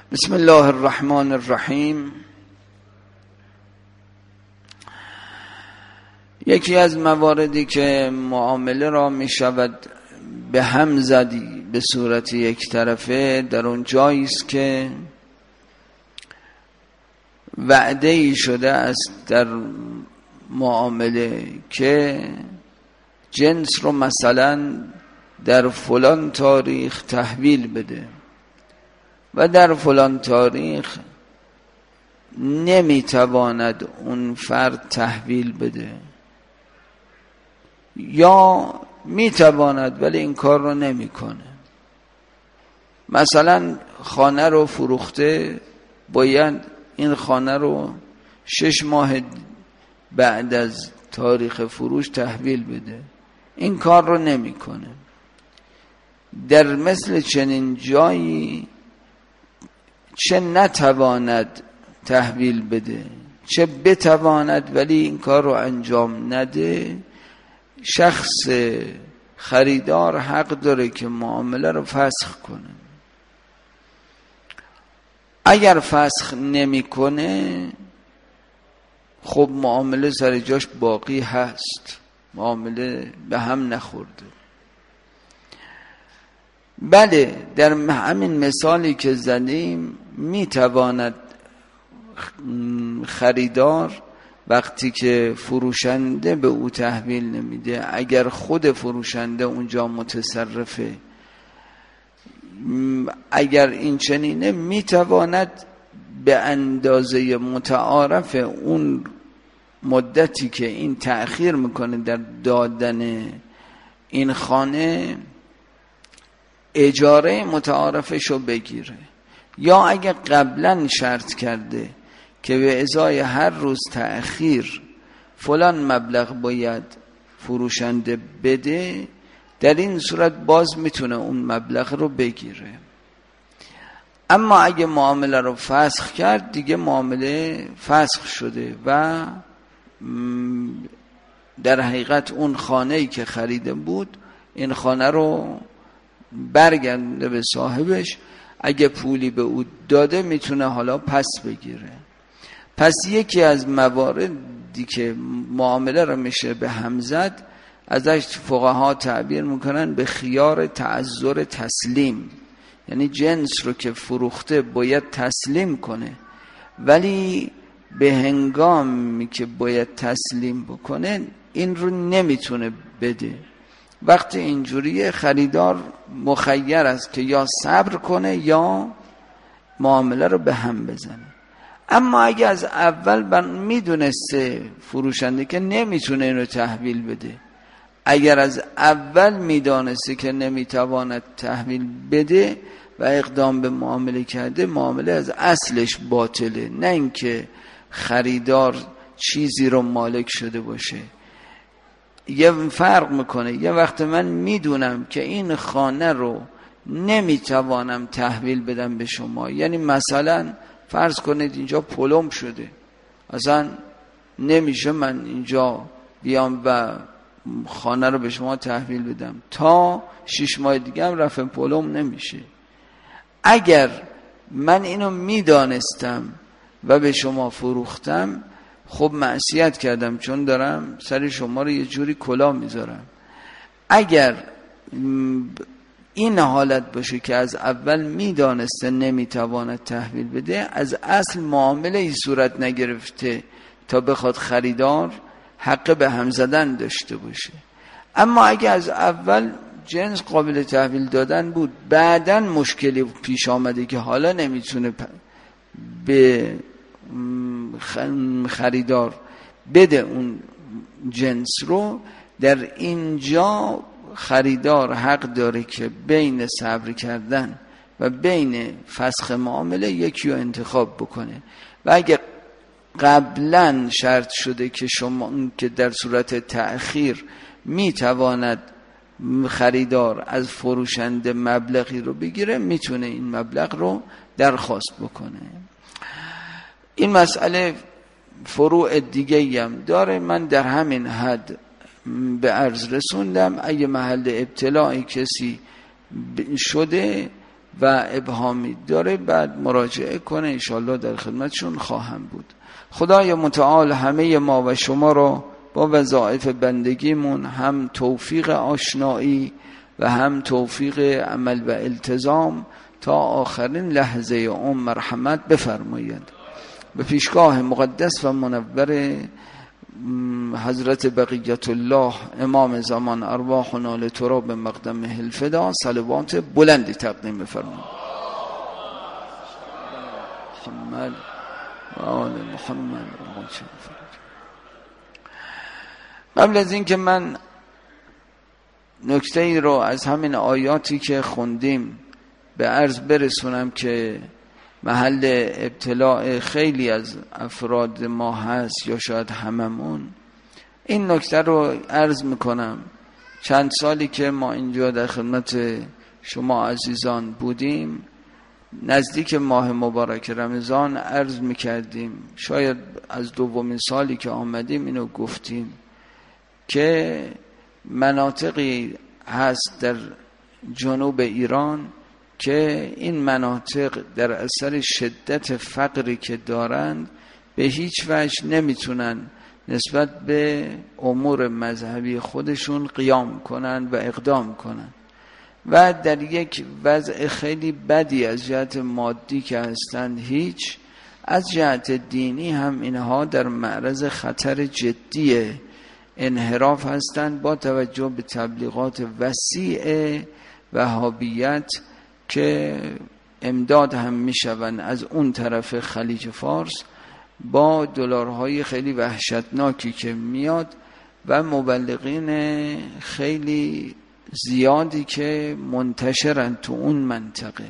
بسم الله الرحمن الرحیم. یکی از مواردی که معامله را می شود به هم زدی به صورت یک طرفه در اون جایی است که وعده ای شده است در معامله که جنس رو مثلا در فلان تاریخ تحویل بده و در فلان تاریخ نمیتواند اون فرد تحویل بده، یا میتواند ولی این کار رو نمیکنه. مثلا خانه رو فروخته، باید این خانه رو 6 ماه بعد از تاریخ فروش تحویل بده، این کار رو نمیکنه. در مثل چنین جایی چه نتواند تحویل بده چه بتواند ولی این کار رو انجام نده، شخص خریدار حق داره که معامله رو فسخ کنه. اگر فسخ نمیکنه خب معامله سر جاش باقی هست، معامله به هم نخورده. بله، در همین مثالی که زدیم میتواند خریدار وقتی که فروشنده به او تحویل نمیده، اگر خود فروشنده اونجا متصرفه، اگر این چنینه میتواند به اندازه متعارف اون مدتی که این تأخیر میکنه در دادن این خانه اجاره متعارفشو بگیره، یا اگه قبلا شرط کرده که به ازای هر روز تأخیر فلان مبلغ باید فروشنده بده، در این صورت باز میتونه اون مبلغ رو بگیره. اما اگه معامله رو فسخ کرد، دیگه معامله فسخ شده و در حقیقت اون خانه‌ای که خریده بود این خانه رو برگرده به صاحبش، اگه پولی به او داده میتونه حالا پس بگیره. پس یکی از مواردی که معامله رو میشه به هم زد، ازش فقها تعبیر میکنن به خیار تعذر تسلیم، یعنی جنس رو که فروخته باید تسلیم کنه، ولی به هنگامی که باید تسلیم بکنه این رو نمیتونه بده. وقتی اینجوریه خریدار مخیر است که یا صبر کنه یا معامله رو به هم بزنه. اما اگه از اول میدونسته فروشنده که نمیتونه اینو تحویل بده، اگر از اول میدانسته که نمیتواند تحویل بده و اقدام به معامله کرده، معامله از اصلش باطله، نه اینکه خریدار چیزی رو مالک شده باشه. یه فرق میکنه، یه وقت من میدونم که این خانه رو نمیتوانم تحویل بدم به شما، یعنی مثلا فرض کنید اینجا پلم شده، اصلا نمیشه من اینجا بیام و خانه رو به شما تحویل بدم، تا 6 ماه دیگه هم رفع پلم نمیشه. اگر من اینو میدانستم و به شما فروختم، خب معصیت کردم، چون دارم سر شما رو یه جوری کلا میذارم. اگر این حالت باشه که از اول میدانسته نمیتواند تحویل بده، از اصل معامله ای صورت نگرفته تا بخواد خریدار حق به هم زدن داشته باشه. اما اگر از اول جنس قابل تحویل دادن بود، بعدن مشکلی پیش آمده که حالا نمیتونه به خریدار بده اون جنس رو، در اینجا خریدار حق داره که بین صبر کردن و بین فسخ معامله یکی رو انتخاب بکنه. و اگه قبلا شرط شده که شما که در صورت تأخیر میتواند خریدار از فروشنده مبلغی رو بگیره، میتونه این مبلغ رو درخواست بکنه. این مسئله فروع دیگه هم داره، من در همین حد به عرض رسوندم. اگه محل ابتلاعی کسی شده و ابهامی داره بعد مراجعه کنه، انشالله در خدمتشون خواهم بود. خدای متعال همه ما و شما رو با وظایف بندگیمون هم توفیق آشنایی و هم توفیق عمل و التزام تا آخرین لحظه عمر مرحمت بفرمایند. به پیشگاه مقدس و منور حضرت بقیت الله امام زمان ارواحنا لتراب مقدمه الفدا صلوات بلندی تقدیم بفرمایید. محمد و آل محمد. قبل از این که من نکته ای رو از همین آیاتی که خوندیم به عرض برسونم که محل ابتلاع خیلی از افراد ما هست یا شاید هممون، این نکته رو عرض میکنم. چند سالی که ما اینجا در خدمت شما عزیزان بودیم، نزدیک ماه مبارک رمضان عرض میکردیم، شاید از دومین سالی که آمدیم اینو گفتیم که مناطقی هست در جنوب ایران که این مناطق در اثر شدت فقری که دارند به هیچ وجه نمیتونن نسبت به امور مذهبی خودشون قیام کنن و اقدام کنن و در یک وضع خیلی بدی از جهت مادی که هستند، هیچ از جهت دینی هم اینها در معرض خطر جدی انحراف هستند با توجه به تبلیغات وسیع وهابیت که امداد هم میشوند از اون طرف خلیج فارس با دلارهای خیلی وحشتناکی که میاد و مبلغین خیلی زیادی که منتشرن تو اون منطقه.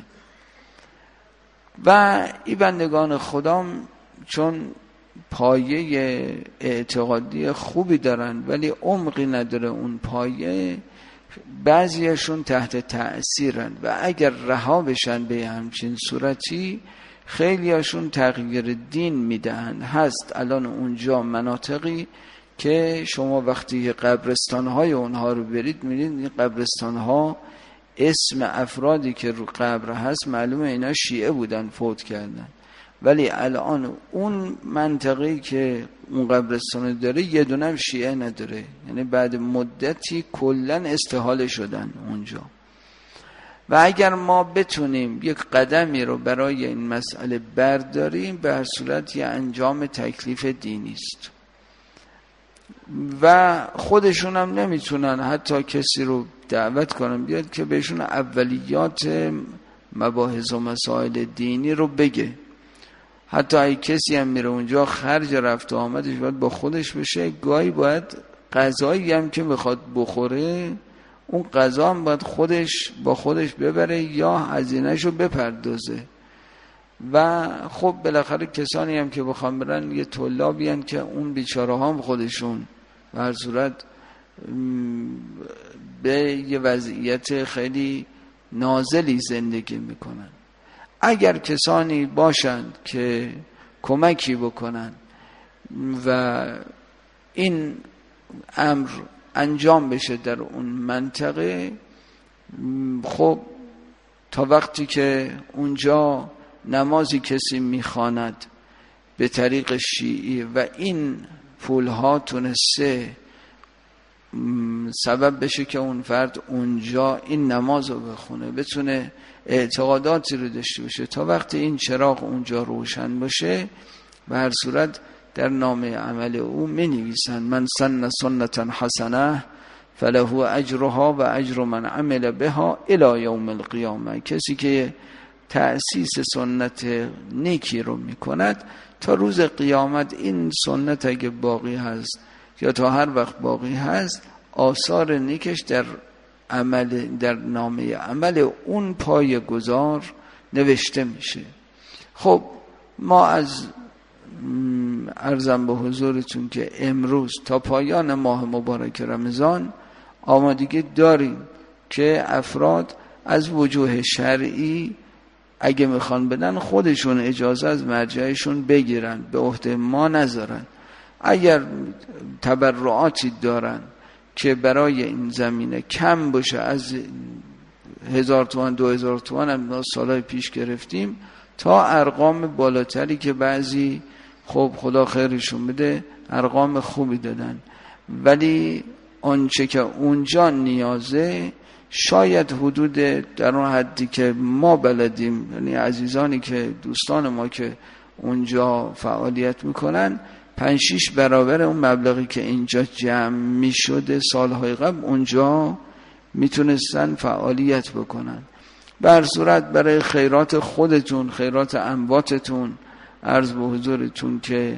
و این بندگان خدام چون پایه اعتقادی خوبی دارن ولی عمقی نداره اون پایه، بعضیشون تحت تأثیرن و اگر رها بشن به همچین صورتی خیلیاشون تغییر دین میدهن. هست الان اونجا مناطقی که شما وقتی قبرستان‌های اونها رو برید می‌بینید این قبرستان‌ها اسم افرادی که رو قبر هست معلومه اینا شیعه بودن فوت کردن، ولی الان اون منطقه‌ای که اون قبرستان داره یه دونه شیعه نداره، یعنی بعد مدتی کلن استحاله شدن اونجا. و اگر ما بتونیم یک قدمی رو برای این مسئله برداریم به هر صورت یه انجام تکلیف دینی است و خودشون هم نمیتونن حتی کسی رو دعوت کنن بیاد که بهشون اولیات مباحث و مسائل دینی رو بگه. حتی اگه کسی هم میره اونجا خرج رفت و آمدش باید با خودش بشه، گاهی باید غذایی هم که بخواد بخوره اون غذا هم باید خودش با خودش ببره یا هزینه‌شو بپردازه. و خب بالاخره کسانی هم که بخوام برن یه طلابی هن که اون بیچاره هم خودشون به هر صورت به یه وضعیت خیلی نازلی زندگی میکنن. اگر کسانی باشند که کمکی بکنن و این امر انجام بشه در اون منطقه، خب تا وقتی که اونجا نمازی کسی میخواند به طریق شیعی و این پولها تونسته سبب بشه که اون فرد اونجا این نماز رو بخونه، بتونه اعتقاداتی رو داشته باشه، تا وقتی این چراغ اونجا روشن باشه به هر صورت در نامه عمل او می نویسن من سن سنتا حسنه فله اجرها و اجر من عمل بها الی یوم القیامه. کسی که تأسیس سنت نیکی رو میکند تا روز قیامت این سنت اگه باقی هست یا تا هر وقت باقی هست آثار نیکش در عمل در نامه عمل اون پایه‌گذار نوشته میشه. خب ما از عرضم به حضورتون که امروز تا پایان ماه مبارک رمضان آمادگی داریم که افراد از وجوه شرعی اگه میخوان بدن خودشون اجازه از مرجعشون بگیرن، به عهده ما نذارن. اگر تبرعاتی دارن که برای این زمینه کم باشه از 1000 تومان 2000 تومان هم ما سالهای پیش گرفتیم تا ارقام بالاتری که بعضی خب خدا خیرشون بده ارقام خوبی دادن، ولی آنچه که اونجا نیازه شاید حدود در اون حدی که ما بلدیم، یعنی عزیزانی که دوستان ما که اونجا فعالیت میکنن 5-6 برابر اون مبلغی که اینجا جمع میشده سالهای قبل اونجا میتونستن فعالیت بکنن. به هر صورت برای خیرات خودتون، خیرات امواتتون، عرض به حضورتون که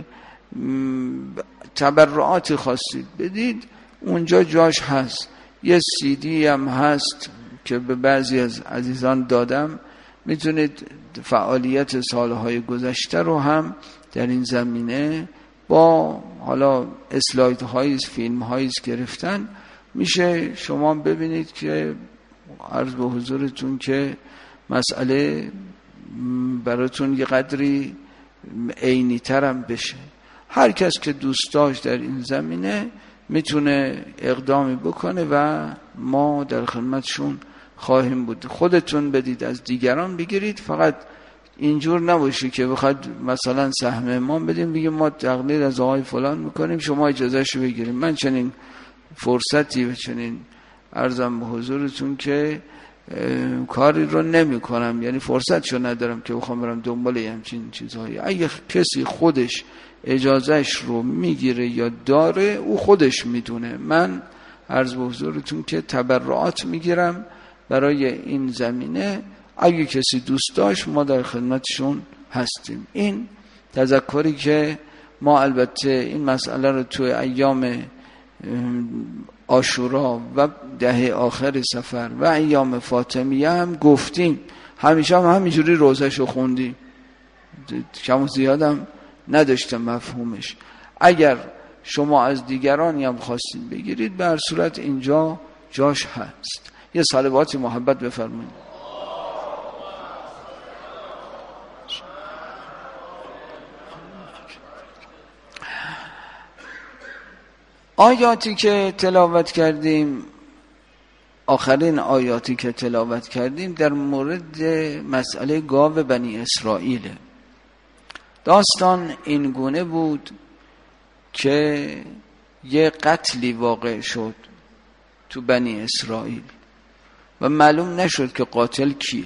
تبرعات خواستید بدید اونجا جاش هست. یه CD هم هست که به بعضی از عزیزان دادم، میتونید فعالیت سالهای گذشته رو هم در این زمینه با حالا اسلاید هایی فیلم هایی گرفتن میشه شما ببینید که عرض به حضورتون که مسئله براتون یه قدری عینی ترم بشه. هر کس که دوست داشت در این زمینه میتونه اقدامی بکنه و ما در خدمتشون خواهیم بود. خودتون بدید از دیگران بگیرید، فقط اینجور نباشه که بخواد مثلا سهم امام بدیم بگیم ما تقلید از آقای فلان میکنیم شما اجازهشو بگیریم. من چنین فرصتی و چنین عرضم به حضورتون که کاری رو نمی کنم، یعنی فرصتشو ندارم که بخوام برم دنبال همچین چیزهایی. اگه کسی خودش اجازهش رو میگیره یا داره او خودش میدونه. من عرض به حضورتون که تبرعات میگیرم برای این زمینه، اگه کسی دوست داشت ما در خدمتشون هستیم. این تذکری که ما البته این مسئله رو توی ایام عاشورا و دهه آخر سفر و ایام فاطمیه هم گفتیم، همیشه هم همینجوری روزشو خوندیم، کم و زیادم نداشته مفهومش. اگر شما از دیگرانی هم خواستید بگیرید به هر صورت اینجا جاش هست. یه صلوات محبت بفرمایید. آیاتی که تلاوت کردیم، آخرین آیاتی که تلاوت کردیم در مورد مسئله گاو بنی اسرائیل. داستان این گونه بود که یه قتلی واقع شد تو بنی اسرائیل و معلوم نشد که قاتل کیه.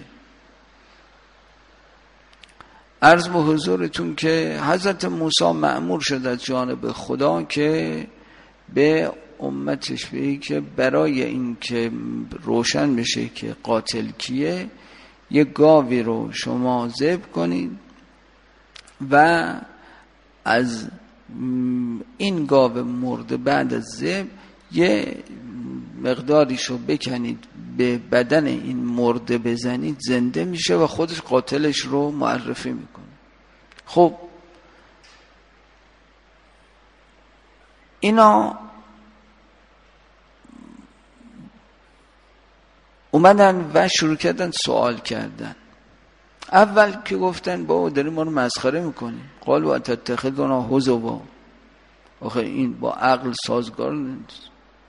عرض به حضورتون که حضرت موسی مأمور شد از جانب خدا که به امتش بگه که برای این که روشن بشه که قاتل کیه یه گاوی رو شما ذبح کنید و از این گاو مرده بعد از ذبح یه مقداریشو بکنید به بدن این مرده بزنید زنده میشه و خودش قاتلش رو معرفی میکنه. خب اینا اومدن و شروع کردن سوال کردن. اول که گفتن بابا داری ما رو مسخره میکنی، قالوا اتتخذنا هزوا، آخه این با عقل سازگار نیست.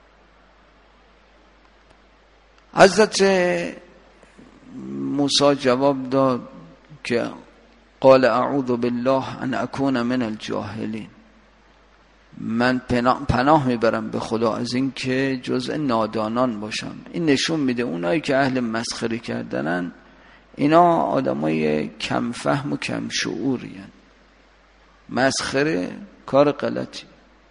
حضرت موسی جواب داد که قال اعوذ بالله ان اكون من الجاهلین، من پناه میبرم به خدا از این که جزء نادانان باشم. این نشون میده اونایی که اهل مسخره کردنن اینا آدمای کم فهم و کم شعوری هن. مسخره کار غلطی.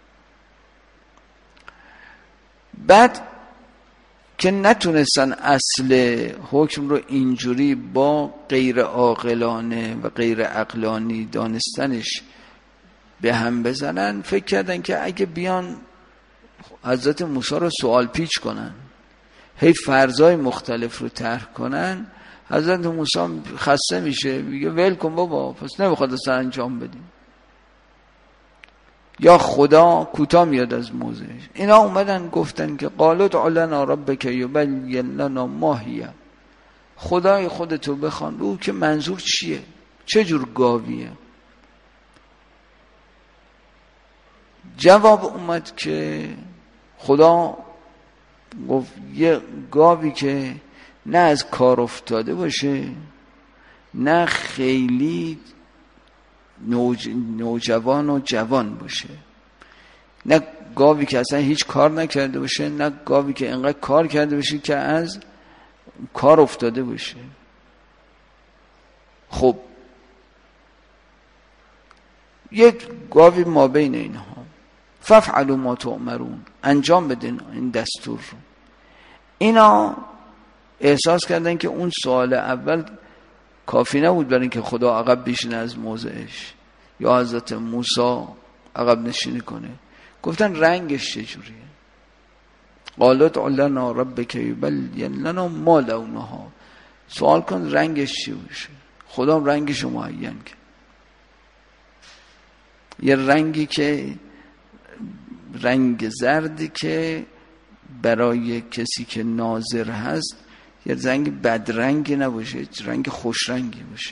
بعد که نتونستن اصل حکم رو اینجوری با غیر عاقلانه و غیر عقلانی دانستنش به هم بزنن، فکر کردن که اگه بیان حضرت موسی رو سوال پیچ کنن، هی فرضای مختلف رو طرح کنن، حضرت موسی خسته میشه، میگه ول کن بابا، پس نمیخواد اصلا انجام بدیم، یا خدا کوتاه میاد از موضعش. اینا اومدن گفتن که قالوا ادع لنا ربک یبین لنا ما هی، خدای خودتو بخوان بگو که منظور چیه، چه جور گاویه. جواب اومد که خدا گفت یه گاوی که نه از کار افتاده باشه، نه خیلی نوجوان و جوان باشه، نه گاوی که اصلا هیچ کار نکرده باشه، نه گاوی که انقدر کار کرده باشه که از کار افتاده باشه. خب یک گاوی ما بین اینها. فافعلوا ما تؤمرون، انجام بدین این دستور رو. اینا احساس کردن که اون سوال اول کافی نبود برای اینکه خدا عقب بشینه از موضعش یا حضرت موسی عقب نشینی کنه. گفتن رنگش چجوریه؟ قالت لنا ربک یبین لنا ما لونها، سوال کن رنگش چی باشه. خدا رنگش رو معین کرد، یه رنگی که رنگ زردی که برای کسی که ناظر هست یه رنگ بدرنگی نباشه، رنگ خوش رنگی باشه.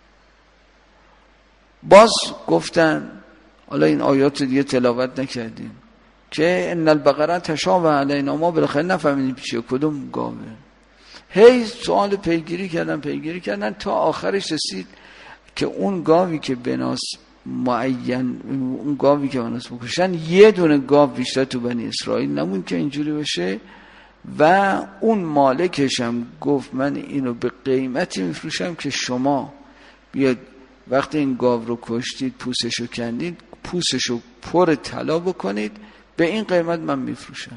باز گفتن حالا این آیات دیگه تلاوت نکردیم که ان البقره تشابه علینا، ما بالاخره نفهمیدیم چیه، کدوم گاوه. هی سوال پیگیری کردن تا آخرش رسید که اون گاوی که بناس معین، اون گاوی که بناس بکشن، یه دونه گاو بیشتر تو بنی اسرائیل نمون که اینجوری باشه و اون مالکش هم گفت من اینو به قیمتی میفروشم که شما بیاد وقتی این گاو رو کشتید پوستشو کندید پوستشو پر طلا بکنید، به این قیمت من میفروشم.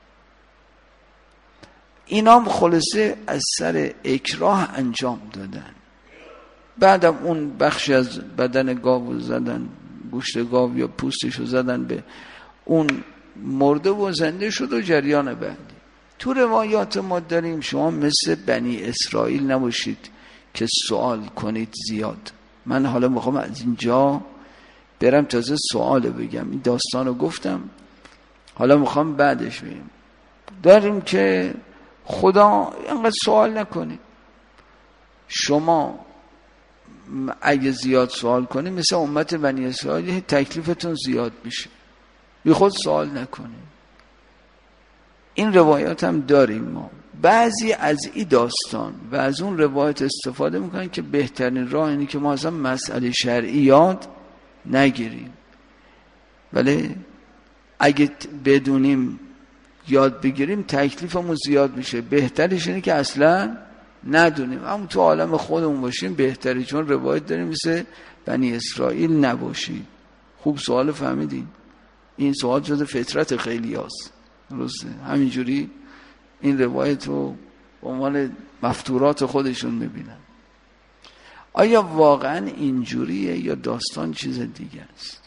اینا هم خلاصه از سر اکراه انجام دادن. بعدم اون بخشی از بدن گاو زدن، گوشت گاو یا پوستشو زدن به اون مرده و زنده شد و جریان بعدی. تو روایات ما داریم شما مثل بنی اسرائیل نباشید که سوال کنید زیاد. من حالا میخوام از اینجا برم تازه سوال بگم، این داستان رو گفتم، حالا میخوام بعدش بگم. داریم که خدا اینقدر سوال نکنید. شما اگه زیاد سوال کنید مثل امت بنی اسرائیل تکلیفتون زیاد میشه، بی خود سوال نکنید. این روایات هم داریم ما. بعضی از این داستان و از اون روایت استفاده میکنن که بهترین راه اینه که ما اصلا مسئله شرعی یاد نگیریم، ولی اگه بدونیم یاد بگیریم تکلیفمون زیاد میشه. بهترش اینه که اصلا ندونیم، اما تو عالم خودمون باشیم بهتره، چون روایت داریم مثل بنی اسرائیل نباشید. خوب سوال فهمیدین؟ این سوال جز فطرت خیلی هست، درسته؟ همینجوری این روایت رو به عنوان مفتورات خودشون میبینن. آیا واقعا اینجوریه یا داستان چیز دیگه است؟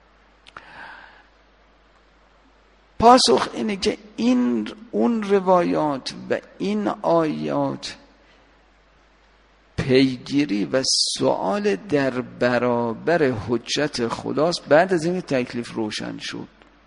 پاسخ اینه که اون روایات و این آیات پیگیری و سوال در برابر حجت خداست. بعد از این تکلیف روشن شد،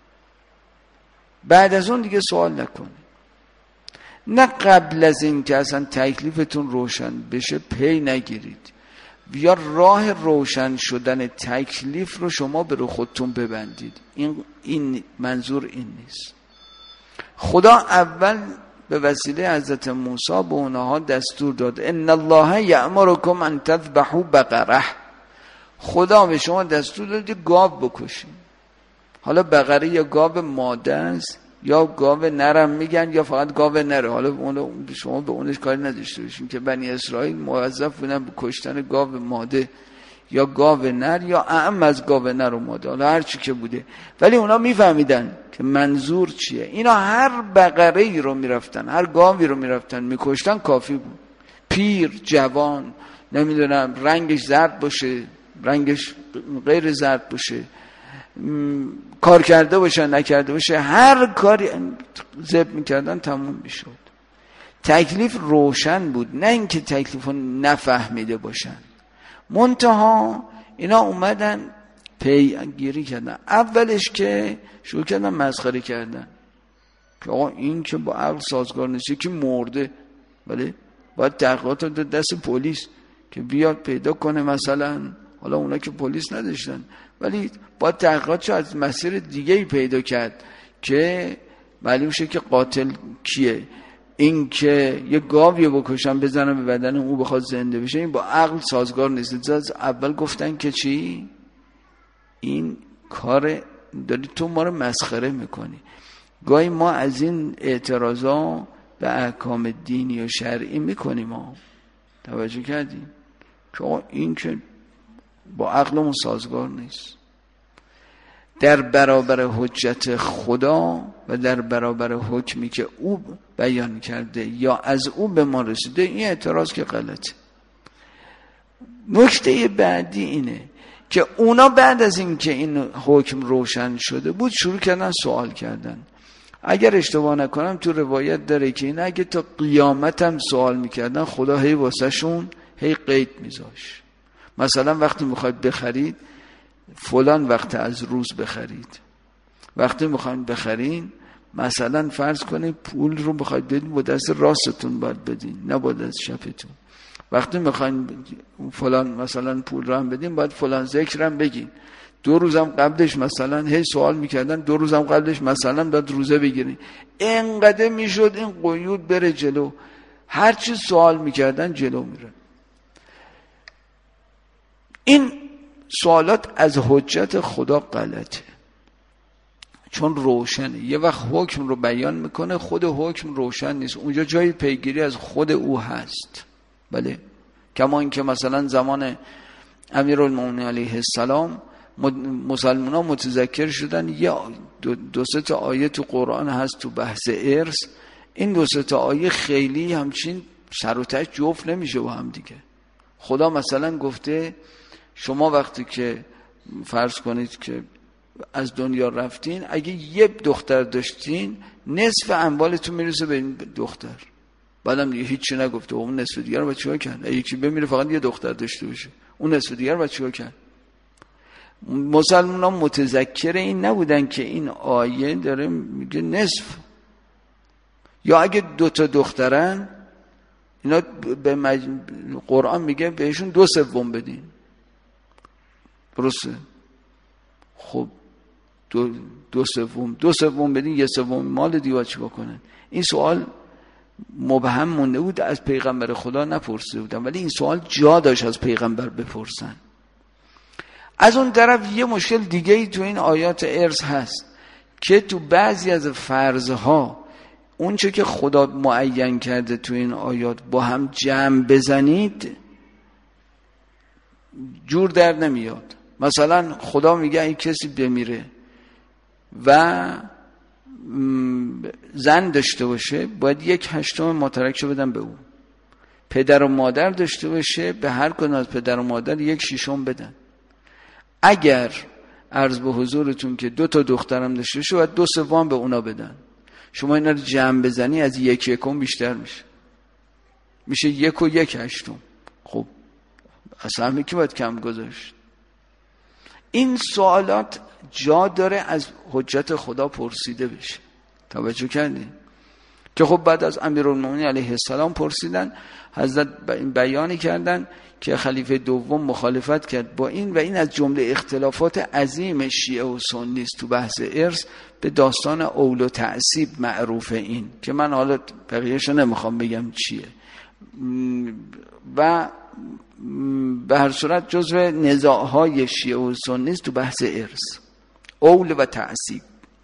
بعد از اون دیگه سوال نکنید، نه قبل از این که اصلا تکلیفتون روشن بشه پی نگیرید، یا راه روشن شدن تکلیف رو شما به رو خودتون ببندید. این منظور این نیست. خدا اول به وسیله حضرت موسی به اونها دستور داد ان الله یأمرکم ان تذبحوا بقره. خدا به شما دستور داد گاو بکشید. حالا بقره یا گاو ماده است یا گاو نرم میگن یا فقط گاو نره. حالا شما به اونش کاری نداشته باشین که بنی اسرائیل موظف بودن به کشتن گاو ماده یا گاو نر یا اعم از گاو نر و ماده، حالا هر چی که بوده، ولی اونا میفهمیدن که منظور چیه. اینا هر بقره‌ای رو میرفتن، هر گاوی رو میرفتن میکشتن، کافی بود. پیر، جوان، نمیدونم رنگش زرد باشه، رنگش غیر زرد باشه، کار کرده باشه نکرده باشه، هر کاری ذبح میکردن تموم میشد. تکلیف روشن بود، نه اینکه تکلیف رو نفهمیده باشن. منتها اینا اومدن پیگیری کردن. اولش که شروع کردن مسخره کردن که آقا این که با عقل سازگار نیست، که مرده، ولی باید تحقیقات رو دست پلیس که بیاد پیدا کنه. مثلا حالا اونا که پلیس نداشتن، ولی باید تحقیقاتشو از مسیر دیگه‌ای پیدا کرد که معلوم شه که قاتل کیه. این که یه گاوی بکشم بزنم به بدن او بخواد زنده بشه، این با عقل سازگار نیست. اول گفتن که چی؟ این کار داری تو ما رو مسخره میکنی. گاهی ما از این اعتراضا به احکام دینی و شرعی میکنیم، ما توجه کردیم که این که با عقلمون سازگار نیست. در برابر حجت خدا و در برابر حکمی که او بیان کرده یا از او به ما رسیده، این اعتراض که غلطه. نکته بعدی اینه که اونا بعد از این که این حکم روشن شده بود شروع کردن سوال کردن. اگر اشتباه نکنم تو روایت داره که این اگه تا قیامت هم سوال میکردن خدا هی واسه شون هی قید میذاش. مثلا وقتی میخواید بخرید فلان وقت از روز بخرید، وقتی میخواید بخرین مثلا فرض کنید پول رو بخواید بدین با دست راستتون باید بدین، نه با دست چپتون. وقتی میخواین فلان مثلا پول رو هم بدین باید فلان ذکر هم بگین. 2 روزم قبلش مثلا هی سوال میکردن 2 روزم قبلش مثلا باید روزه بگیرین. اینقدر میشد این قیود بره جلو، هر چی سوال میکردن جلو میره. این سوالات از حجت خدا غلطه، چون روشنه. یه وقت حکم رو بیان میکنه، خود حکم روشن نیست، اونجا جای پیگیری از خود او هست. بله، کما اینکه مثلا زمان امیرالمومنین علیه السلام مسلمان ها متذکر شدن یا 2-3 آیه تو قرآن هست تو بحث ارث. این 2-3 آیه خیلی همچین سر و ته جفت نمیشه با هم دیگه. خدا مثلا گفته شما وقتی که فرض کنید که از دنیا رفتین، اگه یه دختر داشتین نصف اموالتون میرسه به این دختر. بعدم دیگه هیچی نگفته اون نصف دیگر رو باید چیکار کرد؟ یکی بمیره فقط یه دختر داشته باشه، اون نصف دیگر رو باید چیکار کرد؟ مسلمان ها متذکر این نبودن که این آیه داره میگه نصف. یا اگه 2 تا دخترن اینا به قرآن میگه بهشون 2/3 بدین. درسته؟ خب 2/3 بدین، 1/3 مال دیگه چی بکنن؟ این سوال مبهم مونده بود، از پیغمبر خدا نپرسیده بودن، ولی این سوال جا داشت از پیغمبر بپرسن. از اون طرف یه مشکل دیگه ای تو این آیات ارث هست که تو بعضی از فرضها اون چه که خدا معین کرده تو این آیات با هم جمع بزنید جور در نمیاد. مثلا خدا میگه این کسی بمیره و زن داشته باشه باید 1/8 مترکشو بدن به او. پدر و مادر داشته باشه به هر کدوم از پدر و مادر 1/6 بدن. اگر عرض به حضورتون که 2 تا دخترم داشته باشه باید 2/3 به اونا بدن. شما اینا رو جمع بزنی از 1/1 بیشتر میشه 1 و 1/8. خب اصلا همه کی باید کم گذاشت؟ این سوالات جا داره از حجت خدا پرسیده بشه. توجه کردین؟ که خب بعد از امیرالمومنین علیه السلام پرسیدن، حضرت بیانی کردن که خلیفه دوم مخالفت کرد با این و این از جمله اختلافات عظیم شیعه و سنی است تو بحث ارث. به داستان اول و تعصیب معروفه این که من حالا بقیه‌شو نمیخوام بگم چیه و به هر صورت جزو نزاعهای شیعه و سنی است تو بحث ارث، اول و تعصیب.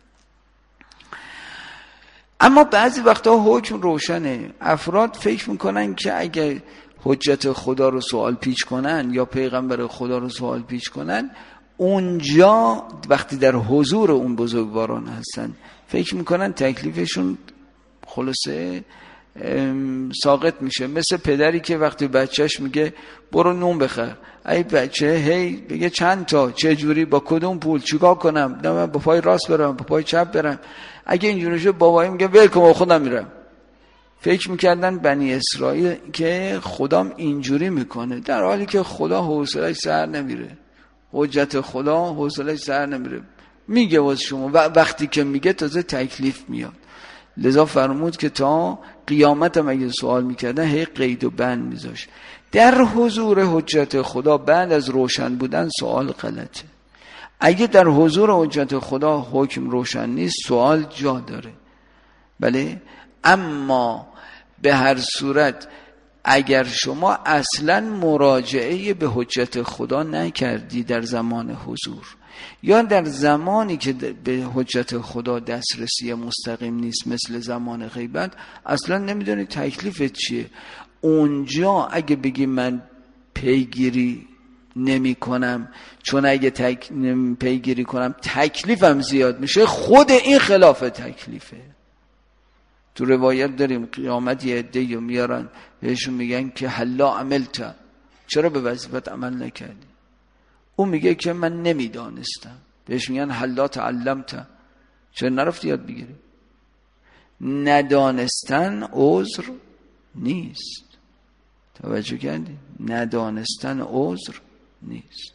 اما بعضی وقتا حکم روشنه، افراد فکر میکنن که اگه حجت خدا رو سوال پیچ کنن یا پیغمبر خدا رو سوال پیچ کنن، اونجا وقتی در حضور اون بزرگواران هستن فکر میکنن تکلیفشون خلاصه ساقط میشه. مثل پدری که وقتی بچهش میگه برو نون بخر، ای بچه هی بگه چند تا، چه جوری، با کدوم پول، چیکار کنم، نه من با پای راست برم با پای چپ برم. اگه اینجوری شد بابایی میگه ول کن خودم میرم. فکر میکردن بنی اسرائیل که خدام اینجوری میکنه، در حالی که خدا حوصله‌اش سر نمیره، حجت خدا حوصله‌اش سر نمیره، میگه واسه شما و وقتی که میگه تازه تکلیف میاد. لذا فرمود که تا قیامت هم اگه سوال میکردن هی قید و بند میذاش. در حضور حجت خدا بعد از روشن بودن سوال غلطه. اگه در حضور حجت خدا حکم روشن نیست سوال جا داره. بله، اما به هر صورت اگر شما اصلا مراجعه به حجت خدا نکردی در زمان حضور، یا در زمانی که به حجت خدا دسترسی مستقیم نیست مثل زمان غیبت، اصلا نمیدونی تکلیفت چیه. اونجا اگه بگی من پیگیری نمی کنم چون اگه پیگیری کنم تکلیفم زیاد میشه، خود این خلاف تکلیفه. تو روایت داریم قیامت یه عده‌ای میارن بهشون میگن که هلا عملت، چرا به وظیفت عمل نکردی؟ اون میگه که من نمیدانستم. بهش میگن هلا تعلمت، چرا نرفتی یاد بگیری؟ ندانستن عذر نیست. توجه کردی؟ ندانستن عذر نیست.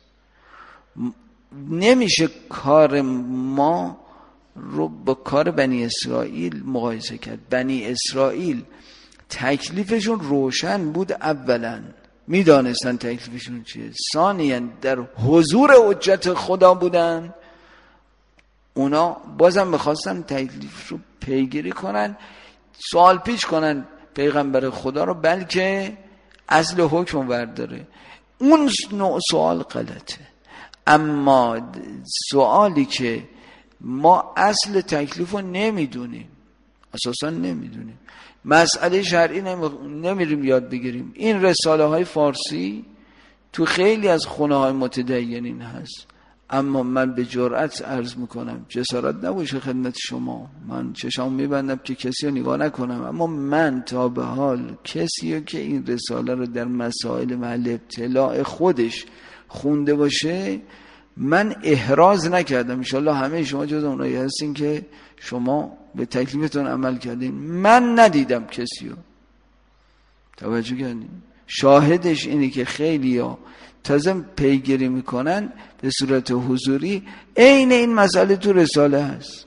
نمیشه کار ما رو با کار بنی اسرائیل مقایسه کرد. بنی اسرائیل تکلیفشون روشن بود، اولا میدانستن تکلیفشون چیه، ثانیا در حضور حجت خدا بودن، اونا بازم میخواستن تکلیف رو پیگیری کنن، سوال پیش کنن پیغمبر خدا رو، بلکه اصل حکم برداره. اون نوع سوال غلطه. اما سوالی که ما اصل تکلیف رو نمیدونیم، اساسا نمیدونیم، مسئله شرعی نمیریم یاد بگیریم. این رساله های فارسی تو خیلی از خونه های متدینین هست، اما من به جرأت عرض میکنم، جسارت نباشه خدمت شما، من چشام میبندم که کسی رو نگاه نکنم، اما من تا به حال کسی رو که این رساله رو در مسائل محل ابتلاع خودش خونده باشه من احراز نکردم. انشالله همه شما جز اونایی هستین که شما به تکلیفتون عمل کردین، من ندیدم کسی رو. توجه کردین؟ شاهدش اینه که خیلی ها تازه پیگیری میکنن به صورت حضوری، عین این مسئله تو رساله هست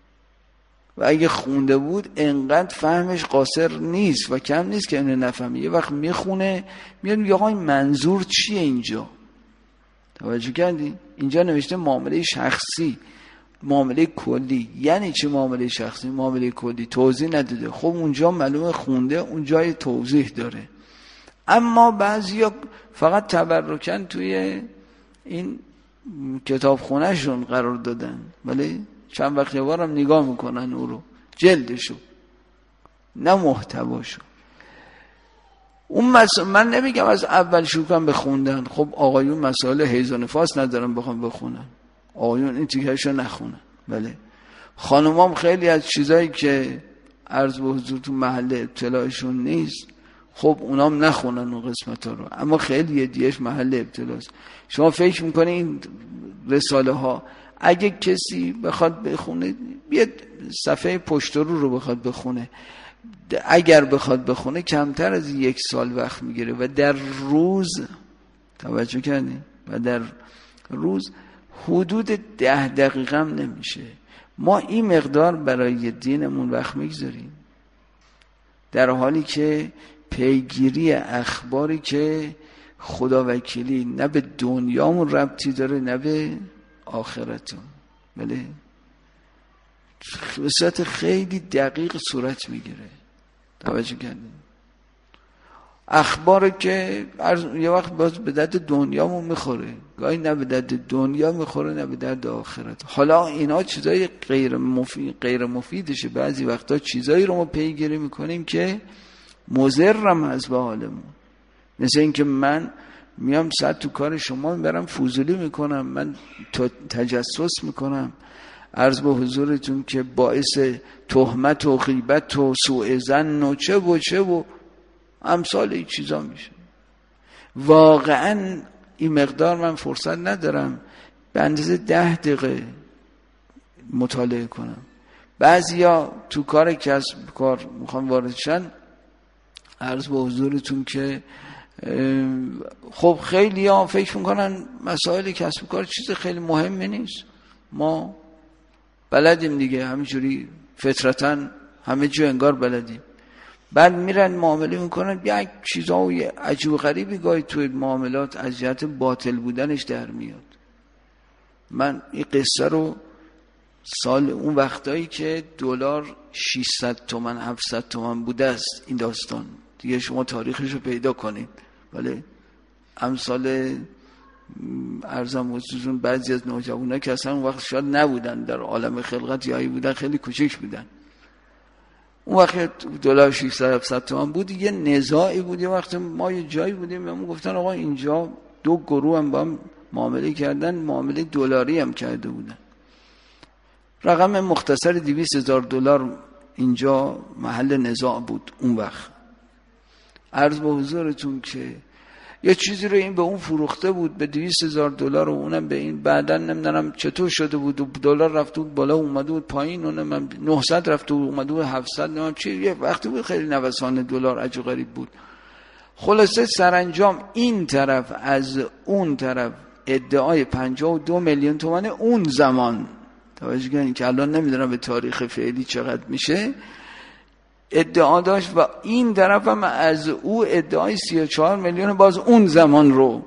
و اگه خونده بود انقدر فهمش قاصر نیست و کم نیست که اینو نفهمه. یه وقت میخونه میاد میگه آقا این منظور چیه اینجا؟ توجه کردی؟ اینجا نوشته معامله شخصی، معامله کلی. یعنی چه معامله شخصی؟ معامله کلی توضیح نداده. خب اونجا معلومه خونده، اونجا توضیح داره. اما بعضیا فقط تبرکن توی این کتابخونه شون قرار دادن، ولی چند وقت یه بارم نگاه میکنن او رو، جلدشو، نه محتواشو. اون من نمیگم از اول شروع کنم بخوندن. خب آقایون مسائل حیض و نفاس ندارن بخوام بخونن، آقایون این تیکهشو نخونن. بله خانومام خیلی از چیزایی که عرض به حضور تو محل ابتلاعشون نیست، خب اونام نخونن اون قسمت ها رو، اما خیلی دیگهش محل ابتلاست. شما فکر میکنه این رساله ها اگه کسی بخواد بخونه، بیاد صفحه پشت رو بخواد بخونه، اگر بخواد بخونه کمتر از 1 سال وقت میگیره و در روز، توجه کردین، و در روز حدود 10 دقیقه هم نمیشه. ما این مقدار برای دینمون وقت میگذاریم، در حالی که پیگیری اخباری که خدا وکیلی نه به دنیامون ربطی داره نه به آخرتون، بله به صورت خیلی دقیق صورت میگیره. توجه کردین؟ اخباری که یه وقت باز به درد دنیامون میخوره، گاهی نه به درد دنیا میخوره نه به درد آخرت. حالا اینا چیزای غیر مفیدشه. بعضی وقتا چیزایی رو ما پیگیری میکنیم که مضرم از به حالمون، مثل این که من میام ساعت تو کار شما میبرم فضولی میکنم، من تجسس میکنم، عرض به حضورتون که باعث تهمت و غیبت و سوء ظن و چه و امثال این چیزا میشه. واقعا این مقدار من فرصت ندارم به اندازه 10 دقیقه مطالعه کنم. بعضیا تو کار کسب کار میخوان وارد شن، عرض به حضورتون که خب خیلی ها فکر میکنن مسائل کسب کار چیز خیلی مهمی نیست، ما بلدیم دیگه، همینجوری فطرتاً همه جو انگار بلدیم. بعد میرن معامله میکنن، یک چیزای عجیب و غریبی گاهی توی معاملات از جهت باطل بودنش در میاد. من این قصه رو سال اون وقتایی که دلار 600 تومن 700 تومن بوده است این داستان دیگه، شما تاریخش رو پیدا کنید. ولی امثال ارزم حضورتون بعضی از نوجوانا که اصلا اون وقت شاید نبودن در عالم خلقت، یا بودن خیلی کوچک بودن، اون وقت دلار 600 700 تومن بود. یه نزاعی بود، یه وقت ما یه جایی بودیم بهمون گفتن آقا اینجا دو گروه هم با هم معامله کردن، معامله دلاری هم کرده بودن. رقم مختصر 200,000 دلار اینجا محل نزاع بود اون وقت. عرض به حضورتون که یه چیزی رو این به اون فروخته بود به 200,000 دلار و اونم به این، بعداً نمیدونم چطور شده بود و دلار رفته بود بالا اومده بود پایین، اونم 900 رفته بود اومده بود 700، نمیدونم چی، یه وقتی بود خیلی نوسان دلار عجب غریب بود. خلاصه سرانجام این طرف از اون طرف ادعای 52 میلیون تومان اون زمان، توجه کنید که الان نمیدونم به تاریخ فعلی چقدر میشه، ادعا داشت و این طرف هم از او ادعای 34 میلیون باز اون زمان رو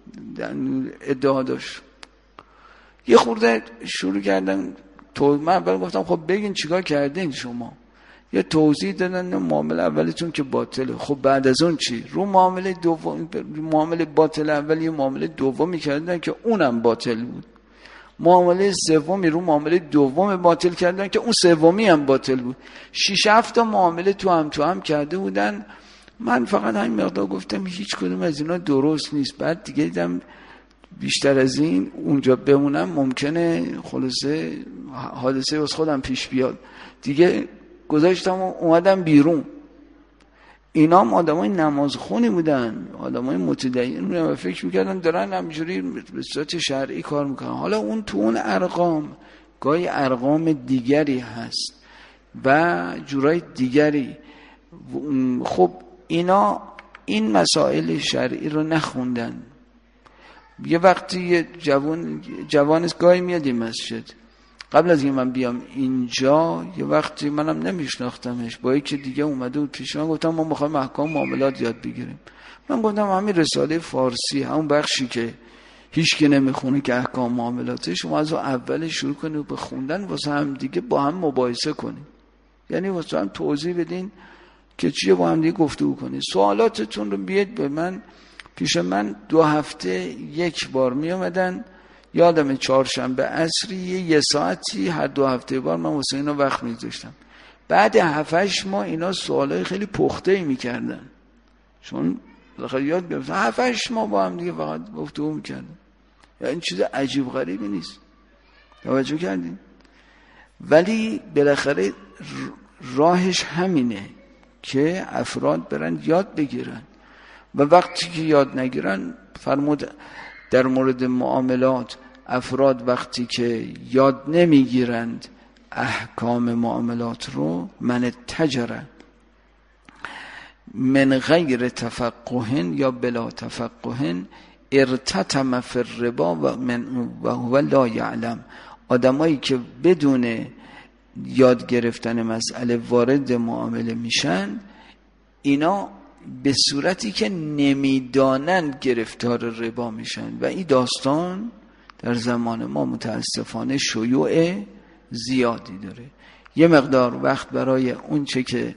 ادعا داشت. یه خورده شروع کردن من اول گفتم خب بگین چیکار کردین شما، یه توضیح دادن معامله اولتون که باطله. خب بعد از اون چی؟ رو معامله دوم، معامله باطل اول یه معامله دومی کردن که اونم باطل بود، معامله سومی رو معامله دوم باطل کردن که اون سومی هم باطل بود. 6-7 تا معامله تو هم کرده بودن. من فقط همین مقدار گفتم هیچ کدوم از اینا درست نیست. بعد دیگه دیدم بیشتر از این اونجا بمونم ممکنه خلاصه حادثه از خودم پیش بیاد، دیگه گذاشتم و اومدم بیرون. اینا هم آدمای نمازخونی بودن، آدمای متدین بودن و فکر میکردن دارن همینجوری به صورت شرعی کار میکنن. حالا اون تو اون ارقام گاهی ارقام دیگری هست و جورای دیگری. خب اینا این مسائل شرعی رو نخوندن. یه وقتی یه جوان گاهی میاد این مسجد، قبل از اینکه من بیام اینجا یه وقتی منم نمیشناختمش، با یکی دیگه اومده بود پیش من، گفتم ما میخوایم احکام معاملات یاد بگیریم. من گفتم همین رساله فارسی همون بخشی که هیچ کی نمیخونه که احکام معاملاتش، شما از اول شروع کنید به خوندن واسه هم دیگه با هم مباحثه کنید، یعنی واسه هم توضیح بدین که چیه، با هم دیگه گفتگو کنید. سوالاتتون رو بیاد به من، پیش من 2 هفته یک بار می اومدن. یادم چهارشنبه عصری یه ساعتی هر 2 هفته بار من واسه اینا وقت می‌گذاشتم. بعد 7-8 ماه اینا سوالای خیلی پخته‌ای می‌کردن، چون بالاخره یاد گرفتن. 7-8 ماه با هم دیگه فقط گفتگو می‌کردن. یعنی این چیز عجیب غریبی نیست، توجه کردین؟ ولی بالاخره راهش همینه که افراد برن یاد بگیرن و وقتی که یاد نگیرن، فرمود در مورد معاملات افراد وقتی که یاد نمیگیرند احکام معاملات رو، من تجره من غیر تفقه یا بلا تفقه ارتتم فی الربا و هو لا یعلم. آدمایی که بدون یاد گرفتن مسئله وارد معامله میشن، اینا به صورتی که نمیدانند گرفتار ربا میشن و این داستان در زمان ما متاسفانه شیوع زیادی داره. یه مقدار وقت برای اون چه که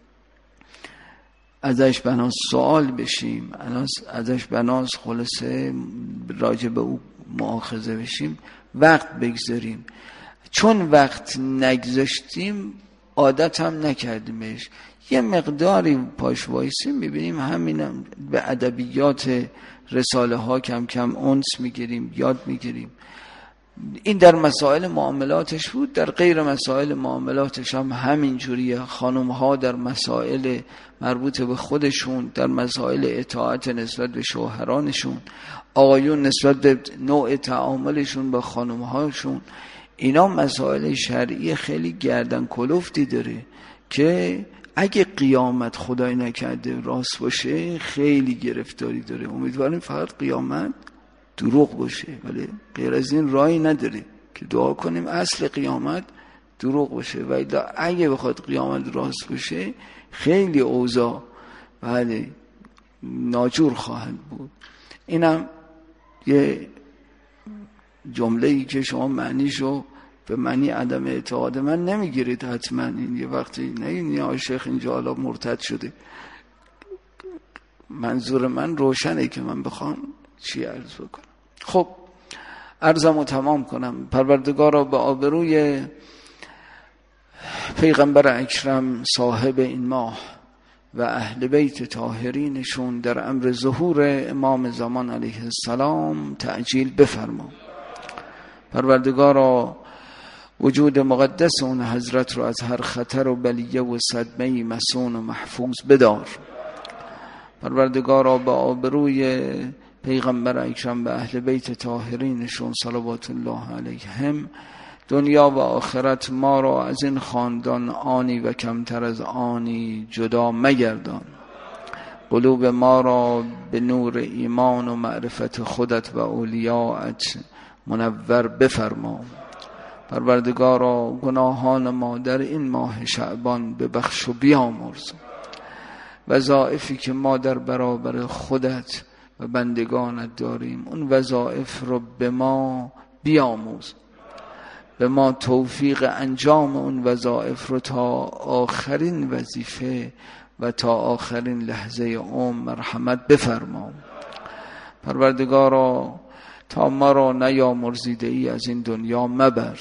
ازش بناس سوال بشیم، ازش بناس خلاصه راجع به او مؤاخذه بشیم، وقت بگذاریم. چون وقت نگذاشتیم عادت هم نکردیمش، یه مقداری پاش وایسیم میبینیم همین به ادبیات رساله ها کم کم انس میگیریم، یاد میگیریم. این در مسائل معاملاتش بود، در غیر مسائل معاملاتش هم همین جوریه. خانم ها در مسائل مربوط به خودشون، در مسائل اطاعت نسبت به شوهرانشون، آقایون نسبت به نوع تعاملشون با خانم هاشون، اینا مسائل شرعی خیلی گردن کلفتی داره که اگه قیامت خدای نکرده راست باشه خیلی گرفتاری داره. امیدواریم فقط قیامت دروغ باشه، ولی غیر از این راهی نداره که دعا کنیم اصل قیامت دروغ باشه. و اگه بخواد قیامت راست باشه خیلی اوضاع بله ناجور خواهد بود. اینم یه جمله‌ای که شما معنیشو به معنی عدم اعتقاد من نمیگیرید حتما. این یه وقتی نه این یا شیخ اینجا حالا مرتد شده. منظور من روشنه که من بخوام چی عرض بکنم. خب عرضمو تمام کنم. پروردگارا به آبروی پیغمبر اکرم صاحب این ماه و اهل بیت طاهرینشون در امر ظهور امام زمان علیه السلام تعجیل بفرما. پروردگارا وجود مقدس اون حضرت رو از هر خطر و بلیه و صدمه مسون و محفوظ بدار. پروردگارا به آبروی پیغمبر اکرم و اهل بیت طاهرینشون صلوات الله علیهم دنیا و آخرت ما را از این خاندان آنی و کمتر از آنی جدا مگردان. قلوب ما را به نور ایمان و معرفت خودت و اولیاءت منور بفرما. پروردگارا گناهان ما در این ماه شعبان ببخش و بیامرز. وظایفی که ما در برابر خودت و بندگانت داریم اون وظایف رو به ما بیاموز. به ما توفیق انجام اون وظایف رو تا آخرین وظیفه و تا آخرین لحظه عمر مرحمت بفرما. پروردگارا تا ما را نیامرزیده ای از این دنیا مبر.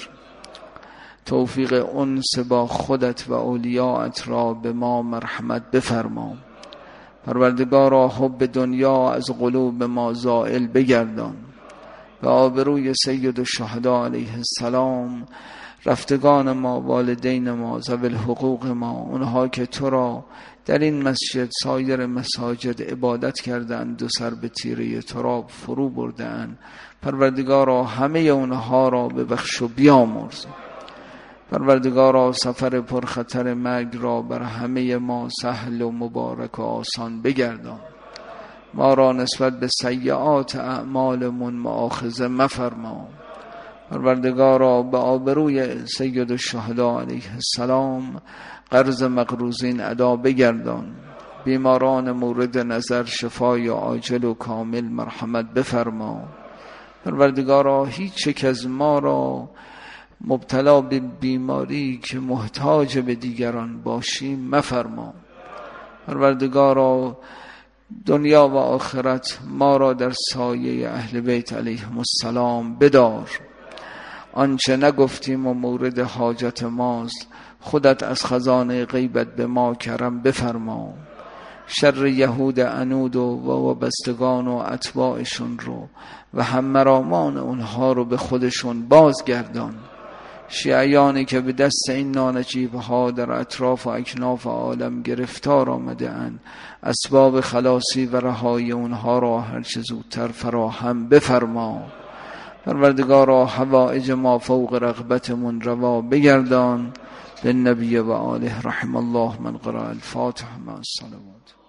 توفیق انس با خودت و اولیاءت را به ما مرحمت بفرما. پروردگارا حب دنیا از قلوب ما زائل بگردان. به آبروی سید الشهدا علیه السلام رفتگان ما، والدین ما، ذوی الحقوق ما، اونها که تو را در این مسجد سایر مساجد عبادت کردند و سر به تیره تراب فرو بردند، پروردگارا همه اونها را ببخش و بیامرز. پروردگارا سفر پرخطر مرگ را بر همه ما سهل و مبارک و آسان بگردان. ما را نسبت به سیئات اعمالمون مؤاخذه مفرما. پروردگارا به آبروی سید الشهدا علیه السلام قرض مقروضین ادا بگردان. بیماران مورد نظر شفای عاجل و کامل مرحمت بفرما. پروردگارا هیچ یک از ما را مبتلا به بیماری که محتاج به دیگران باشیم مفرما. پروردگارا دنیا و آخرت ما را در سایه اهل بیت علیهم السلام بدار. آنچه نگفتیم و مورد حاجت ماست خودت از خزانه غیبت به ما کرم بفرما. شر یهود عنود و وابستگان و اتباعشون رو و همرامان اونها رو به خودشون بازگردان. شیعیانی که به دست این نانجیب ها در اطراف و اکناف عالم گرفتار آمده اند، اسباب خلاصی و رهایی اونها را هرچه زودتر فراهم بفرما. پروردگارا حوائج ما فوق رغبتمون روا بگردان. به نبی و آله رحم الله من قرأ الفاتحه مع الصلوات.